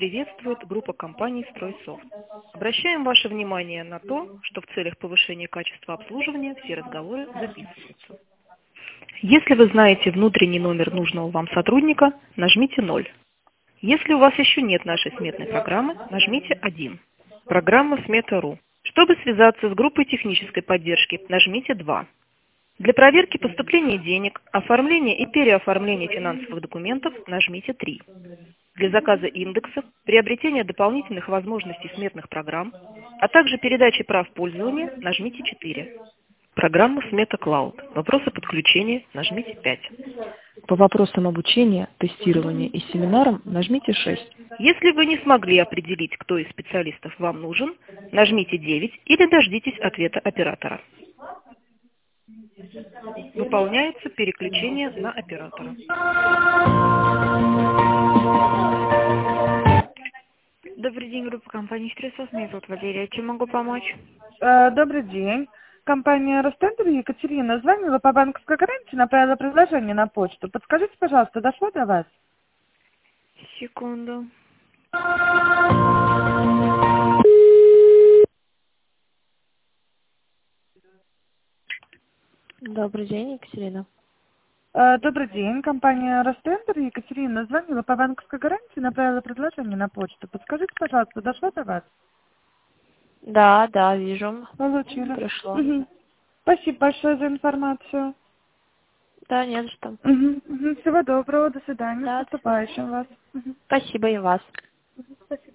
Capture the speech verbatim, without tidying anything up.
Приветствует группа компаний «Стройсофт». Обращаем ваше внимание на то, что в целях повышения качества обслуживания все разговоры записываются. Если вы знаете внутренний номер нужного вам сотрудника, нажмите ноль. Если у вас еще нет нашей сметной программы, нажмите один. Программа смета точка ру. Чтобы связаться с группой технической поддержки, нажмите два. Для проверки поступления денег, оформления и переоформления финансовых документов нажмите три. Для заказа индексов, приобретения дополнительных возможностей сметных программ, а также передачи прав пользования нажмите четыре. Программа Смета Клауд. Вопросы подключения нажмите пять. По вопросам обучения, тестирования и семинарам нажмите шесть. Если вы не смогли определить, кто из специалистов вам нужен, нажмите девять или дождитесь ответа оператора. Выполняется переключение на оператора. Добрый день, группа компании «Стройсофт». Меня зовут Валерия. Чем могу помочь? Э, Добрый день. Компания «Ростендер» Екатерина звонила по банковской гарантии, направила предложение на почту. Подскажите, пожалуйста, дошло до вас? Секунду. Добрый день, Екатерина. Э, Добрый день. Компания «Ростендер» Екатерина звонила по банковской гарантии, направила предложение на почту. Подскажите, пожалуйста, дошло до вас? Да, да, вижу. Получила. Пришло. Мгм. Спасибо большое за информацию. Да, не за что. Мгм, мгм. Всего доброго, до свидания. Да, С наступающим вас. Мгм. спасибо и вас. Спасибо.